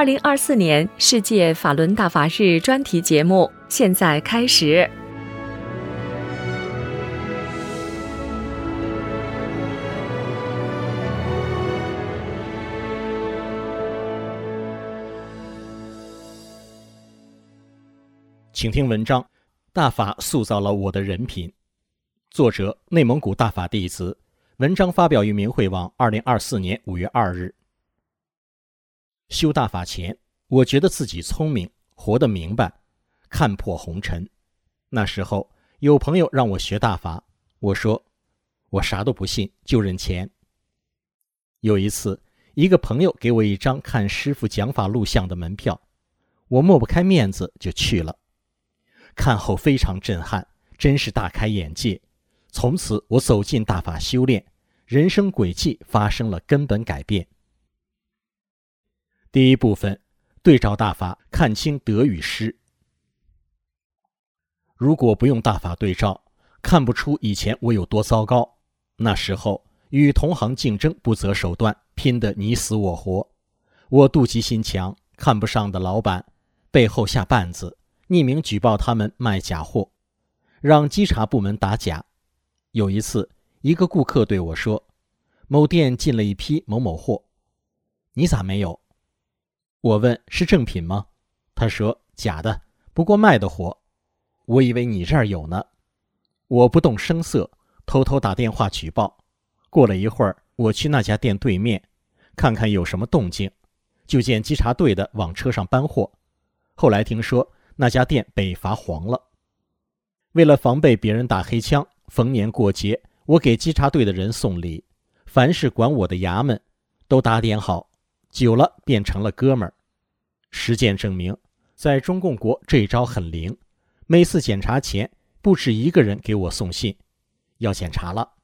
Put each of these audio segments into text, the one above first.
2024年世界法轮大法日专题节目现在开始。 请听文章：大法塑造了我的人品。作者：内蒙古大法弟子。文章发表于明慧网2024年5月2日。修大法前，我觉得自己聪明，活得明白，看破红尘。那时候有朋友让我学大法，我说我啥都不信，就认钱。有一次，一个朋友给我一张看师父讲法录像的门票，我抹不开面子就去了。看后非常震撼，真是大开眼界。从此我走进大法修炼，人生轨迹发生了根本改变。第一部分，对照大法，看清得与失。如果不用大法对照，看不出以前我有多糟糕。那时候与同行竞争不择手段，拼得你死我活。我妒忌心强，看不上的老板背后下绊子，匿名举报他们卖假货，让稽查部门打假。有一次，一个顾客对我说，某店进了一批某某货，你咋没有？我问是正品吗？他说假的，不过卖的火。我以为你这儿有呢。我不动声色，偷偷打电话举报。过了一会儿，我去那家店对面看看有什么动静，就见稽查队的往车上搬货。后来听说那家店被罚黄了。为了防备别人打黑枪，逢年过节我给稽查队的人送礼，凡是管我的衙门都打点好，久了变成了哥们儿。实践证明，在中共国这一招很灵，每次检查前不止一个人给我送信，要检查了。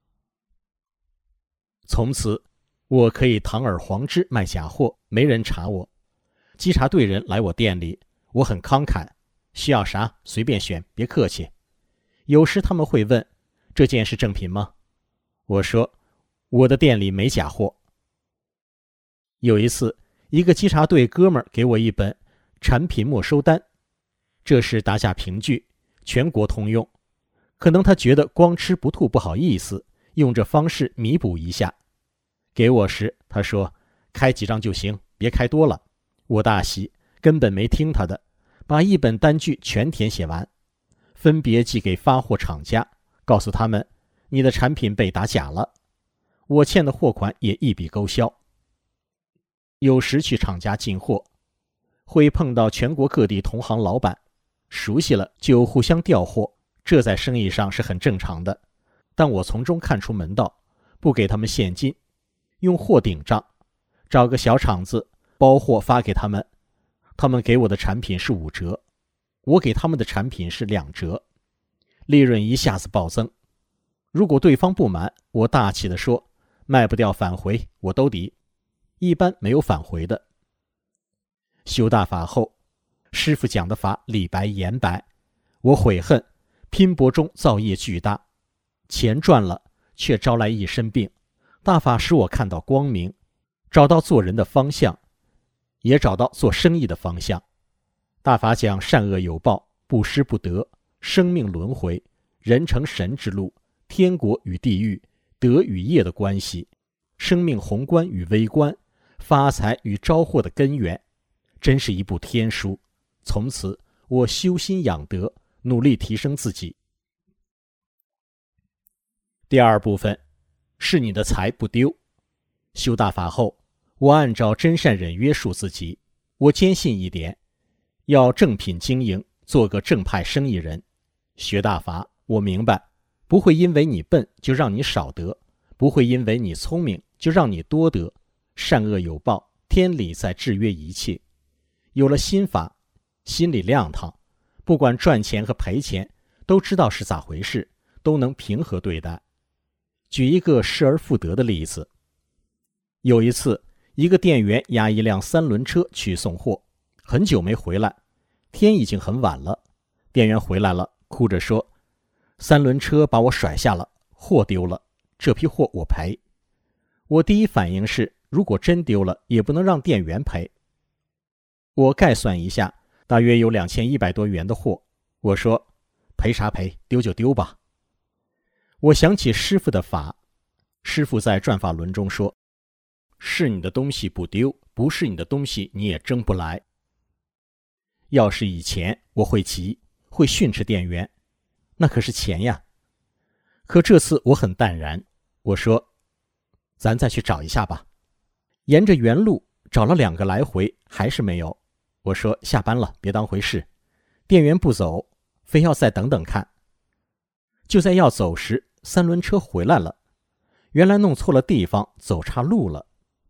从此我可以堂而皇之卖假货，没人查我。稽查队人来我店里，我很慷慨，需要啥随便选，别客气。有时他们会问，这件是正品吗？我说我的店里没假货。有一次，一个稽查队哥们儿给我一本产品没收单，这是打假凭据，全国通用。可能他觉得光吃不吐不好意思，用这方式弥补一下。给我时他说开几张就行，别开多了。我大喜，根本没听他的，把一本单据全填写完，分别寄给发货厂家，告诉他们你的产品被打假了，我欠的货款也一笔勾销。有时去厂家进货，会碰到全国各地同行老板，熟悉了就互相调货，这在生意上是很正常的。但我从中看出门道，不给他们现金，用货顶账，找个小厂子包货发给他们，他们给我的产品是5折，我给他们的产品是2折，利润一下子暴增。如果对方不满，我大气地说卖不掉返回，我都抵，一般没有返回的。修大法后，师父讲的法理白言白，我悔恨拼搏中造业巨大，钱赚了却招来一身病。大法使我看到光明，找到做人的方向，也找到做生意的方向。大法讲善恶有报，不失不得，生命轮回，人成神之路，天国与地狱，德与业的关系，生命宏观与微观，发财与招祸的根源，真是一部天书。从此我修心养德，努力提升自己。第二部分，是你的财不丢。修大法后，我按照真善忍约束自己。我坚信一点，要正品经营，做个正派生意人。学大法，我明白，不会因为你笨就让你少得，不会因为你聪明就让你多得。善恶有报，天理在制约一切。有了心法，心里亮堂，不管赚钱和赔钱，都知道是咋回事，都能平和对待。举一个失而复得的例子。有一次，一个店员押一辆3轮车去送货，很久没回来，天已经很晚了。店员回来了，哭着说，3轮车把我甩下了，货丢了，这批货我赔。我第一反应是，如果真丢了，也不能让店员赔。 我概算一下，大约有2100多元的货。我说，赔啥赔，丢就丢吧。我想起师父的法，师父在转法轮中说，是你的东西不丢，不是你的东西你也争不来。要是以前我会骑，会训斥店员，那可是钱呀。可这次我很淡然，我说，咱再去找一下吧。沿着原路找了2个来回，还是没有。我说，下班了，别当回事。店员不走，非要再等等看。就在要走时，3轮车回来了，原来弄错了地方，走岔路了。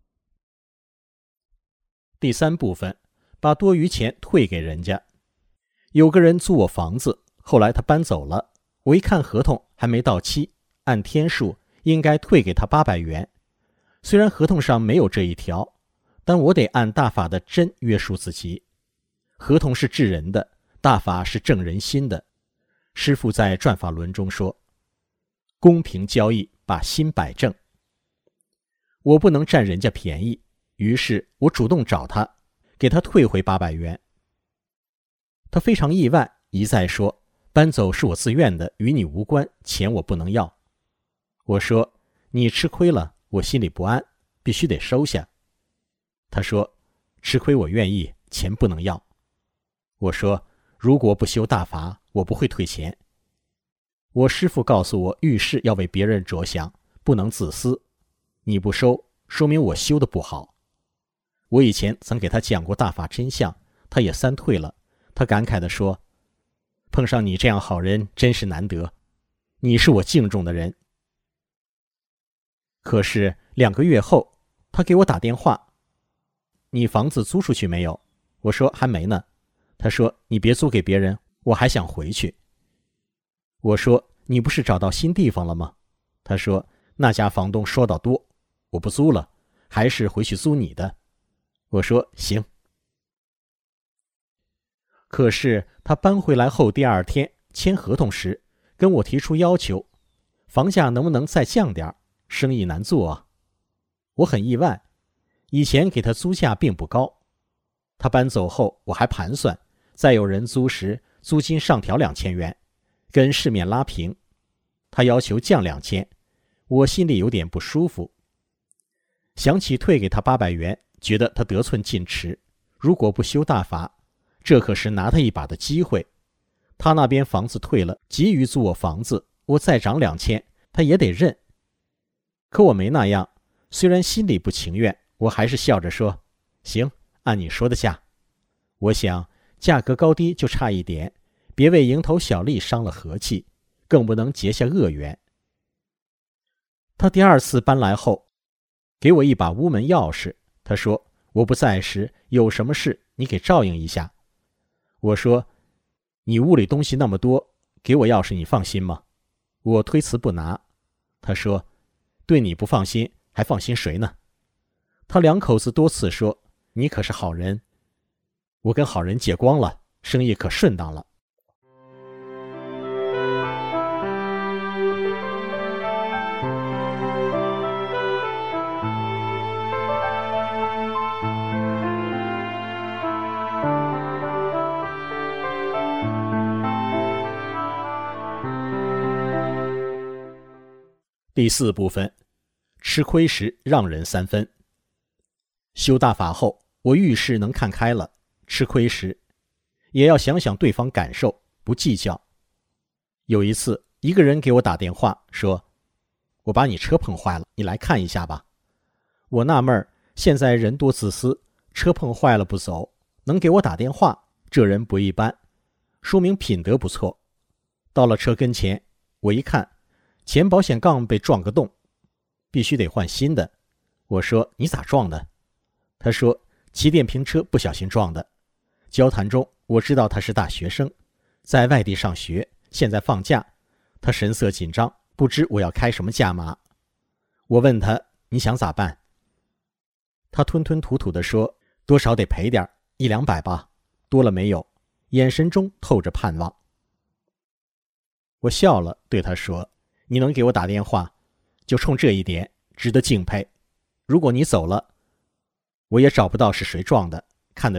第3部分，把多余钱退给人家。有个人租我房子，后来他搬走了，我一看合同还没到期，按天数应该退给他800元。虽然合同上没有这一条，但我得按大法的真约束自己。合同是治人的，大法是正人心的。师父在转法轮中说，公平交易，把心摆正。我不能占人家便宜，于是我主动找他，给他退回800元。他非常意外，一再说，搬走是我自愿的，与你无关，钱我不能要。我说，你吃亏了，我心里不安，必须得收下。他说，吃亏我愿意，钱不能要。我说，如果不修大法，我不会退钱。我师父告诉我，遇事要为别人着想，不能自私。你不收，说明我修得不好。我以前曾给他讲过大法真相，他也3退了。他感慨地说，碰上你这样好人真是难得，你是我敬重的人。可是2个月后，他给我打电话，你房子租出去没有？我说还没呢。他说，你别租给别人，我还想回去。我说，你不是找到新地方了吗？他说，那家房东说到多，我不租了，还是回去租你的。我说行。可是他搬回来后第2天签合同时，跟我提出要求，房价能不能再降点，生意难做啊。我很意外，以前给他租价并不高。他搬走后，我还盘算，再有人租时，租金上调2000元，跟市面拉平。他要求降2000，我心里有点不舒服。想起退给他800元，觉得他得寸进尺，如果不修大法，这可是拿他一把的机会。他那边房子退了，急于租我房子，我再涨2000，他也得认。可我没那样，虽然心里不情愿，我还是笑着说，行，按你说的价。我想价格高低就差一点，别为蝇头小利伤了和气，更不能结下恶缘。他第2次搬来后，给我一把屋门钥匙，他说，我不在时有什么事你给照应一下。我说，你屋里东西那么多，给我钥匙你放心吗？我推辞不拿。他说，对你不放心，还放心谁呢？他2口子多次说，你可是好人。我跟好人借光了，生意可顺当了。第4部分，吃亏时让人3分。修大法后，我遇事能看开了，吃亏时也要想想对方感受，不计较。有一次，一个人给我打电话说，我把你车碰坏了，你来看一下吧。我纳闷，现在人多自私，车碰坏了不走，能给我打电话，这人不一般，说明品德不错。到了车跟前，我一看，前保险杠被撞个洞，必须得换新的。我说，你咋撞的？他说，骑电瓶车不小心撞的。交谈中，我知道他是大学生，在外地上学，现在放假。他神色紧张，不知我要开什么价码。我问他，你想咋办？他吞吞吐吐地说，多少得赔点，100-200吧，多了没有，眼神中透着盼望。我笑了，对他说，你能给我打电话，就冲这一点，值得敬佩。如果你走了，我也找不到是谁撞的，看得出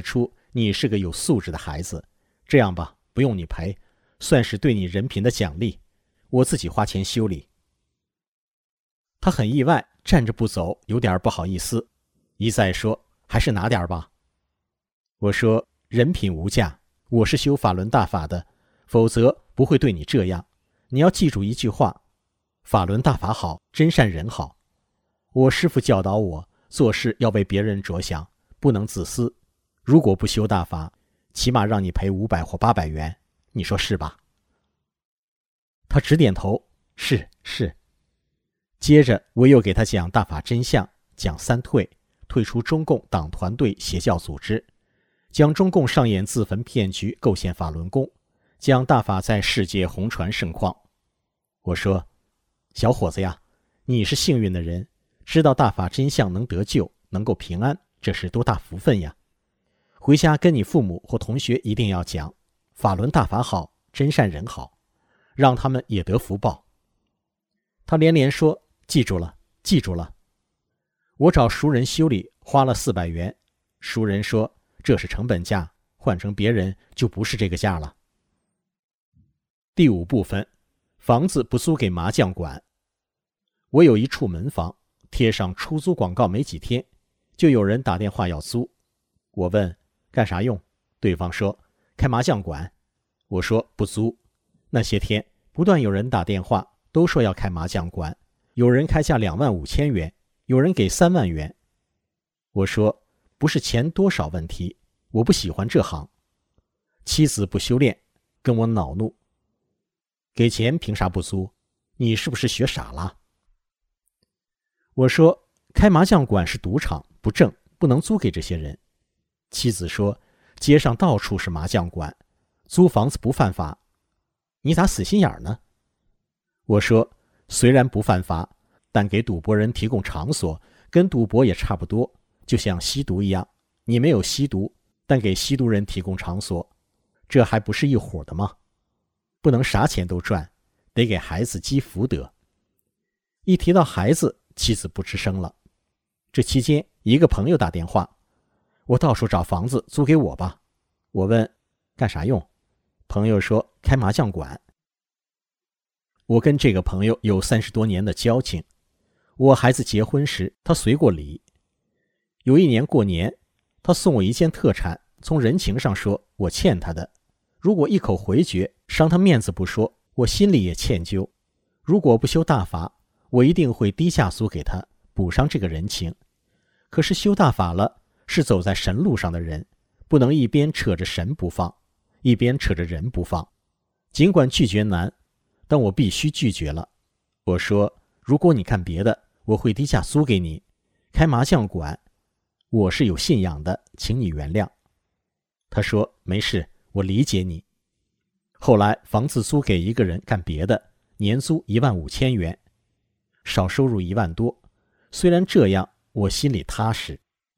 你是个有素质的孩子，这样吧，不用你赔，算是对你人品的奖励，我自己花钱修理。他很意外，站着不走，有点不好意思，一再说还是拿点吧。我说人品无价，我是修法轮大法的，否则不会对你这样。你要记住一句话，法轮大法好，真善人好。我师父教导我，做事要为别人着想，不能自私。如果不修大法，起码让你赔500或800元，你说是吧？他直点头，是。接着我又给他讲大法真相，讲三退，退出中共党团队邪教组织，讲中共上演自焚骗局，构陷法轮功，讲大法在世界红传盛况。我说，小伙子呀，你是幸运的人，知道大法真相能得救，能够平安，这是多大福分呀！回家跟你父母或同学一定要讲，法轮大法好，真善人好，让他们也得福报。他连连说，记住了，记住了。我找熟人修理，花了400元。熟人说，这是成本价，换成别人就不是这个价了。第5部分，房子不租给麻将馆。我有一处门房，贴上出租广告没几天，就有人打电话要租。我问干啥用，对方说开麻将馆。我说不租。那些天不断有人打电话，都说要开麻将馆，有人开价25000元，有人给3万元。我说不是钱多少问题，我不喜欢这行。妻子不修炼，跟我恼怒，给钱凭啥不租？你是不是学傻了？我说开麻将馆是赌场，不正，不能租给这些人。妻子说街上到处是麻将馆，租房子不犯法，你咋死心眼呢？我说虽然不犯法，但给赌博人提供场所跟赌博也差不多，就像吸毒一样，你没有吸毒，但给吸毒人提供场所，这还不是一伙的吗？不能啥钱都赚，得给孩子积福德。一提到孩子，妻子不吱声了。这期间一个朋友打电话，我到处找房子租给我吧。我问干啥用，朋友说开麻将馆。我跟这个朋友有30多年的交情，我孩子结婚时他随过礼。有一年过年，他送我一件特产，从人情上说我欠他的，如果一口回绝，伤他面子不说，我心里也歉疚。如果不修大法，我一定会低价租给他，补上这个人情。可是修大法了，是走在神路上的人，不能一边扯着神不放，一边扯着人不放。尽管拒绝难，但我必须拒绝了。我说如果你看别的，我会低价租给你。开麻将馆，我是有信仰的，请你原谅。他说没事，我理解你。后来房子租给一个人干别的，年租15000元，少收入1万多。虽然这样，我心里踏实。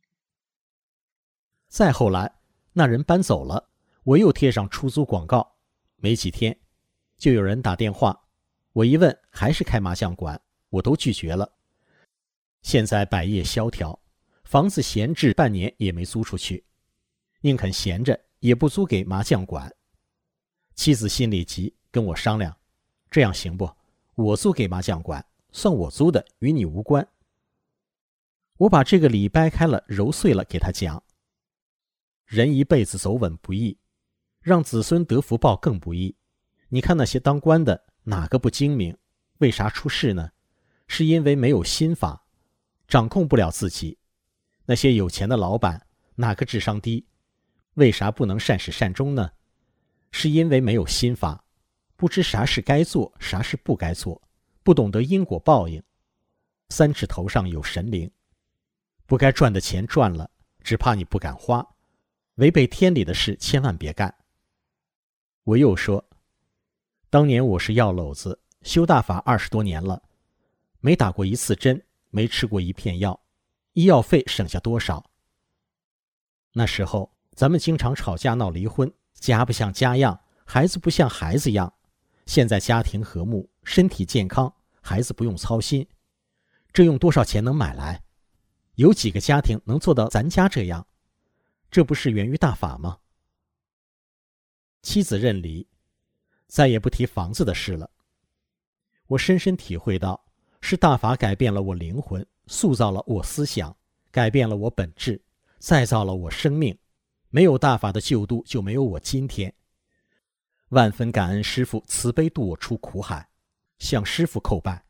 再后来，那人搬走了，我又贴上出租广告，没几天，就有人打电话。我一问，还是开麻将馆，我都拒绝了。现在百业萧条，房子闲置半年也没租出去，宁肯闲着，也不租给麻将馆。妻子心里急，跟我商量，这样行不？我租给麻将馆，算我租的，与你无关。我把这个理掰开了，揉碎了给他讲。人一辈子走稳不易，让子孙得福报更不易。你看那些当官的，哪个不精明？为啥出事呢？是因为没有心法，掌控不了自己。那些有钱的老板，哪个智商低？为啥不能善始善终呢？是因为没有心法，不知啥事该做，啥事不该做，不懂得因果报应。3尺头上有神灵，不该赚的钱赚了，只怕你不敢花，违背天理的事千万别干。我又说，当年我是药篓子，修大法20多年了，没打过一次针，没吃过一片药，医药费省下多少？那时候咱们经常吵架闹离婚，家不像家样，孩子不像孩子样。现在家庭和睦，身体健康，孩子不用操心，这用多少钱能买来？有几个家庭能做到咱家这样？ 这不是源于大法吗？妻子认离，再也不提房子的事了。我深深体会到，是大法改变了我灵魂，塑造了我思想，改变了我本质，再造了我生命。没有大法的救度，就没有我今天。万分感恩师父慈悲渡我出苦海，向师父叩拜。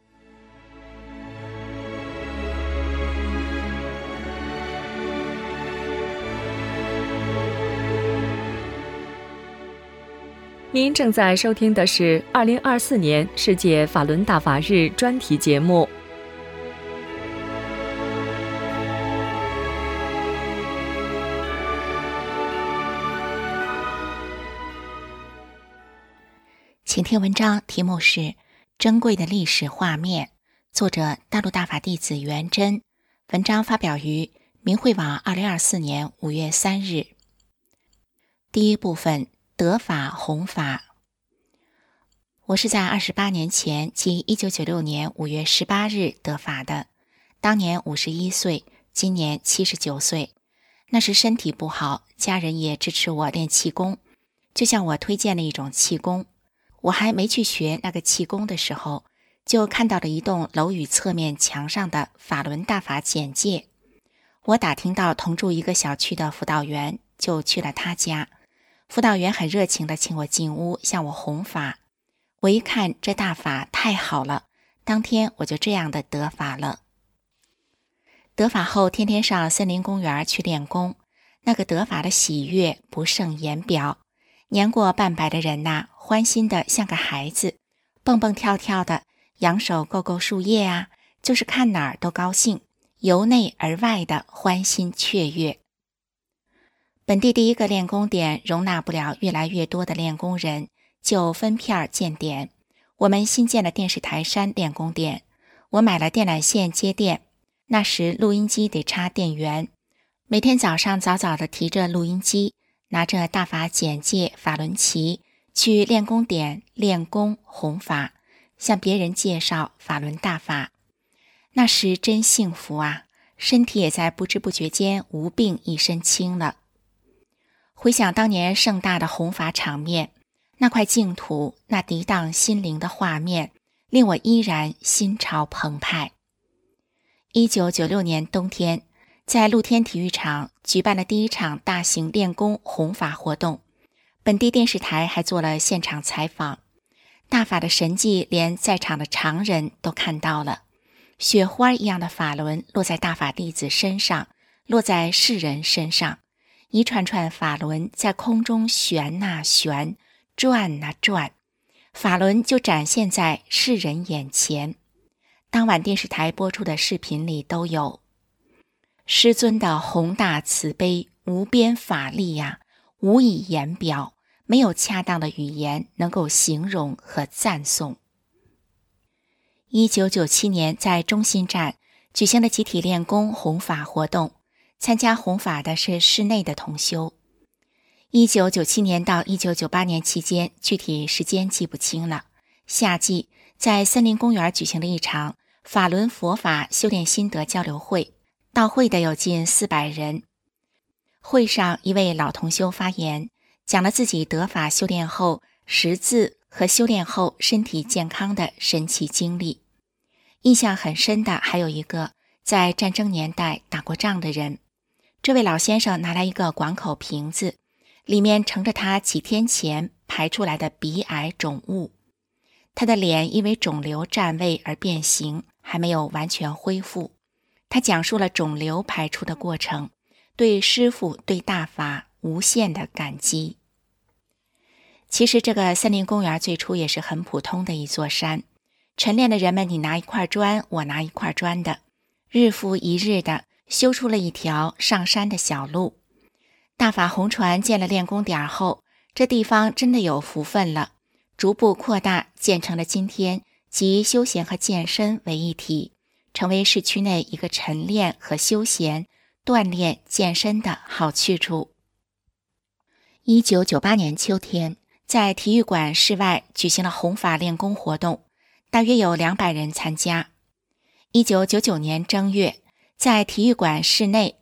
您正在收听的是2024年世界法轮大法日专题节目。 请听文章，题目是《珍贵的历史画面》，作者大陆大法弟子元真。文章发表于明慧网2024年5月3日。第一部分，得法弘法。我是在28年前，即1996年5月18日得法的，当年51岁，今年79岁。那时身体不好，家人也支持我练气功，就向我推荐了一种气功。我还没去学那个气功的时候，就看到了一栋楼宇侧面墙上的法轮大法简介。我打听到同住一个小区的辅导员，就去了他家。辅导员很热情地请我进屋，向我弘法。我一看这大法太好了，当天我就这样的得法了。得法后天天上森林公园去练功，那个得法的喜悦不胜言表。年过半百的人呐，欢欣的像个孩子，蹦蹦跳跳的，扬手够够树叶啊，就是看哪儿都高兴，由内而外的欢欣雀跃。本地第一个练功点容纳不了越来越多的练功人，就分片建点。我们新建了电视台山练功点，我买了电缆线接电，那时录音机得插电源，每天早上早早地提着录音机，拿着大法简介法轮旗去练功点练功弘法，向别人介绍法轮大法。那时真幸福啊，身体也在不知不觉间无病一身轻了。回想当年盛大的弘法场面，那块净土，那涤荡心灵的画面，令我依然心潮澎湃。1996年冬天，在露天体育场举办了第一场大型练功弘法活动，本地电视台还做了现场采访。大法的神迹连在场的常人都看到了，雪花一样的法轮落在大法弟子身上，落在世人身上，一串串法轮在空中旋呐旋，转呐转，法轮就展现在世人眼前。当晚电视台播出的视频里都有。师尊的宏大慈悲，无边法力呀，无以言表，没有恰当的语言能够形容和赞颂。1997年在中心站举行了集体练功弘法活动，参加弘法的是室内的同修。1997年到1998年期间，具体时间记不清了。夏季在森林公园举行了一场法轮佛法修炼心得交流会，到会的有近400人。会上一位老同修发言，讲了自己得法修炼后识字和修炼后身体健康的神奇经历。印象很深的还有一个在战争年代打过仗的人。这位老先生拿来一个广口瓶子，里面盛着他几天前排出来的鼻癌肿物。他的脸因为肿瘤占位而变形，还没有完全恢复。他讲述了肿瘤排出的过程，对师父对大法无限的感激。其实这个森林公园最初也是很普通的一座山，晨练的人们你拿一块砖，我拿一块砖的，日复一日的修出了一条上山的小路。大法红船建了练功点后，这地方真的有福分了，逐步扩大，建成了今天集休闲和健身为一体，成为市区内一个晨练和休闲、锻炼、健身的好去处。1998年秋天，在体育馆室外举行了弘法练功活动，大约有200人参加。1999年正月，在体育馆室内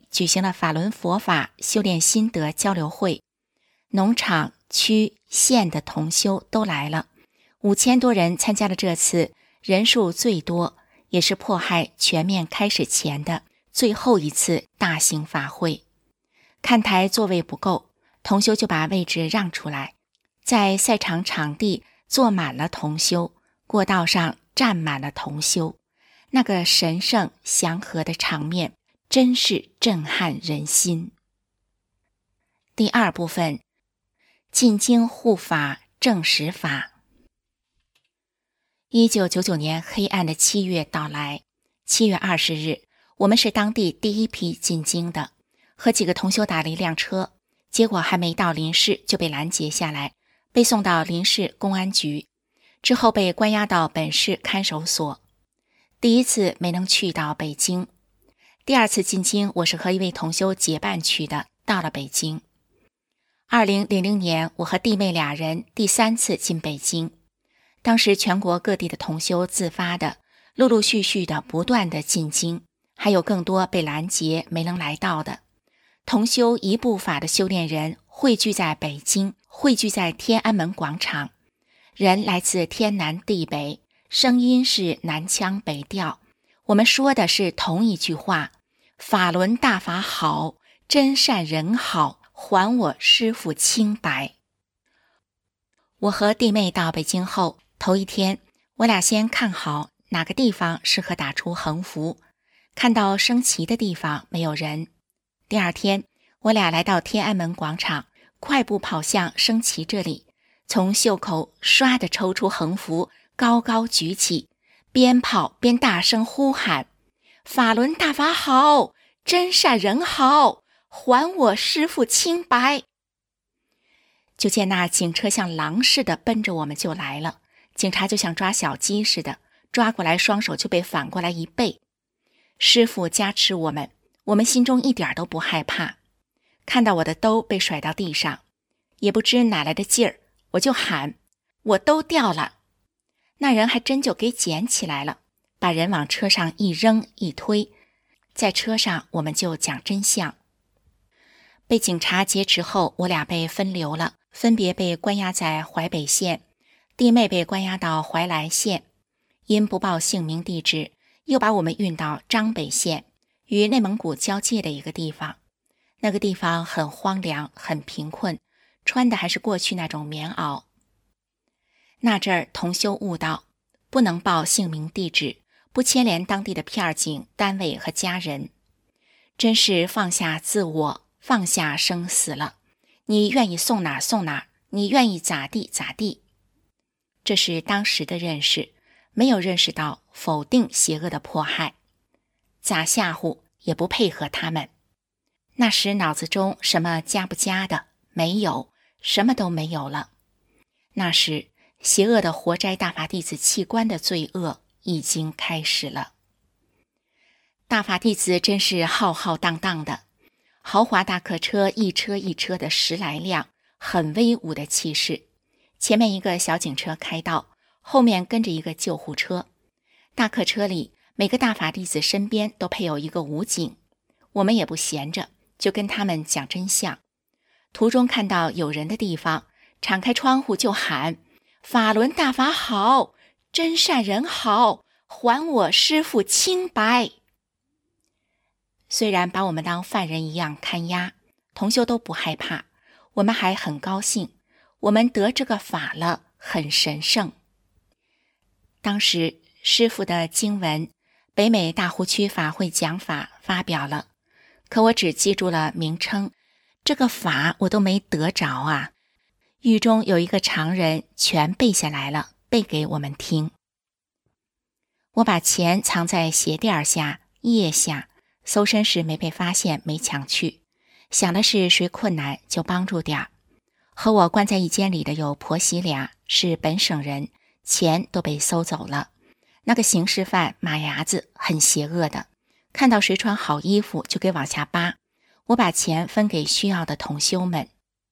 举行了法轮佛法修炼心得交流会，农场、区、县的同修都来了，5000多人参加了这次人数最多，也是迫害全面开始前的最后一次大型法会。看台座位不够，同修就把位置让出来，在赛场场地坐满了同修，过道上站满了同修，那个神圣祥和的场面真是震撼人心。第二部分，进京护法证实法。1999年黑暗的7月到来，7月20日，我们是当地第一批进京的，和几个同修打了一辆车，结果还没到临市就被拦截下来，被送到临市公安局，之后被关押到本市看守所。第一次没能去到北京，第二次进京我是和一位同修结伴去的，到了北京。2000年，我和弟妹2人第3次进北京。当时全国各地的同修自发的，陆陆续续的不断的进京，还有更多被拦截没能来到的。同修一部法的修炼人汇聚在北京，汇聚在天安门广场，人来自天南地北，声音是南腔北调，我们说的是同一句话：法轮大法好，真善人好，还我师父清白。我和弟妹到北京后，头一天我俩先看好哪个地方适合打出横幅，看到升旗的地方没有人。第二天我俩来到天安门广场，快步跑向升旗这里，从袖口唰地抽出横幅，高高举起，边跑边大声呼喊：法轮大法好，真善人好，还我师父清白。就见那警车像狼似的奔着我们就来了，警察就像抓小鸡似的，抓过来双手就被反过来一背。师父加持我们，我们心中一点都不害怕。看到我的兜被甩到地上，也不知哪来的劲儿，我就喊：我兜掉了。那人还真就给捡起来了，把人往车上一扔一推，在车上我们就讲真相。被警察劫持后，我俩被分流了，分别被关押在淮北县，弟妹被关押到怀来县，因不报姓名地址，又把我们运到张北县，与内蒙古交界的一个地方。那个地方很荒凉，很贫困，穿的还是过去那种棉袄。那阵儿同修悟道，不能报姓名地址，不牵连当地的片警、单位和家人，真是放下自我，放下生死了。你愿意送哪送哪，你愿意咋地咋地。这是当时的认识，没有认识到否定邪恶的迫害，咋吓唬也不配合他们。那时脑子中什么加不加的没有，什么都没有了。那时邪恶的活摘大法弟子器官的罪恶已经开始了。大法弟子真是浩浩荡荡的，豪华大客车一车一车的10来辆，很威武的气势。前面一个小警车开道，后面跟着一个救护车。大客车里每个大法弟子身边都配有一个武警，我们也不闲着，就跟他们讲真相。途中看到有人的地方，敞开窗户就喊：法轮大法好，真善人好，还我师父清白。虽然把我们当犯人一样看押，同修都不害怕，我们还很高兴，我们得这个法了，很神圣。当时师父的经文北美大湖区法会讲法发表了，可我只记住了名称，这个法我都没得着啊。狱中有一个常人全背下来了，背给我们听。我把钱藏在鞋垫下、腋下，搜身时没被发现，没抢去。想的是谁困难就帮助点儿。和我关在一间里的有婆媳俩，是本省人，钱都被搜走了。那个刑事犯马牙子很邪恶的，看到谁穿好衣服就给往下扒。我把钱分给需要的同修们。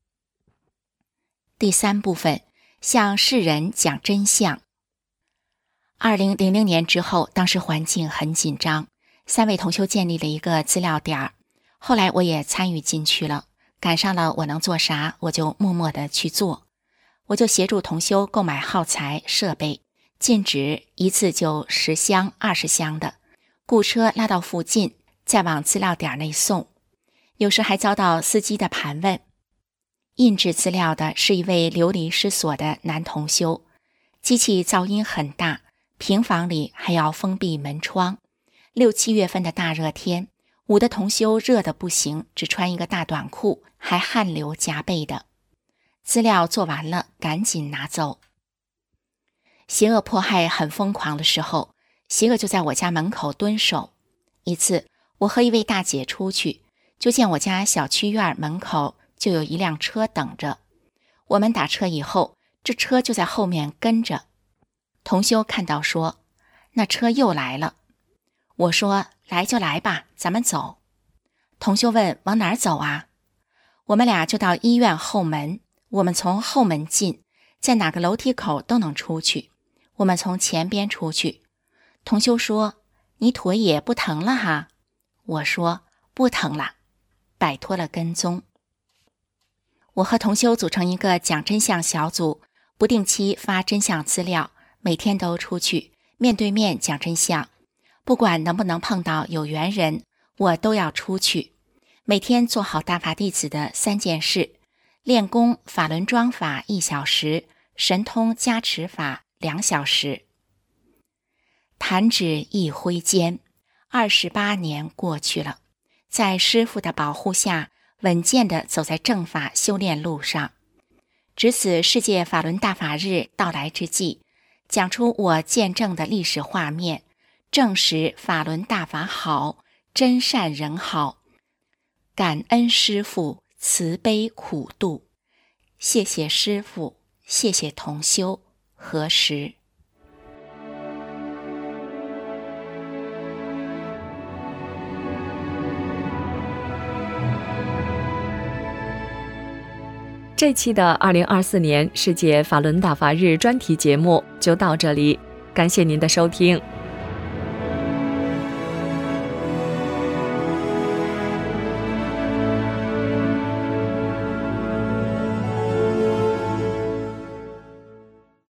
第3部分，向世人讲真相。2000年之后，当时环境很紧张，3位同修建立了一个资料点， 后来我也参与进去了，赶上了我能做啥，我就默默地去做。我就协助同修购买耗材设备，禁止一次就10箱、20箱的，雇车拉到附近，再往资料点内送。有时还遭到司机的盘问。印制资料的是一位流离失所的男同修，机器噪音很大，平房里还要封闭门窗。6、7月份的大热天，我的同修热得不行，只穿一个大短裤，还汗流浃背的。资料做完了，赶紧拿走。邪恶迫害很疯狂的时候，邪恶就在我家门口蹲守。一次，我和一位大姐出去，就见我家小区院门口就有一辆车等着。我们打车以后，这车就在后面跟着。同修看到说，那车又来了。我说，来就来吧，咱们走。同修问，往哪儿走啊？我们俩就到医院后门，我们从后门进，在哪个楼梯口都能出去。我们从前边出去。同修说，你腿也不疼了哈？我说，不疼了，摆脱了跟踪。我和同修组成一个讲真相小组，不定期发真相资料，每天都出去面对面讲真相。不管能不能碰到有缘人，我都要出去。每天做好大法弟子的3件事：练功法轮装法1小时，神通加持法2小时。弹指一挥间，28年过去了，在师父的保护下，稳健地走在正法修炼路上。值此世界法轮大法日到来之际，讲出我见证的历史画面，证实法轮大法好，真善人好，感恩师父慈悲苦度。谢谢师父，谢谢同修，何时？ 这期的2024年世界法轮大法日专题节目就到这里，感谢您的收听。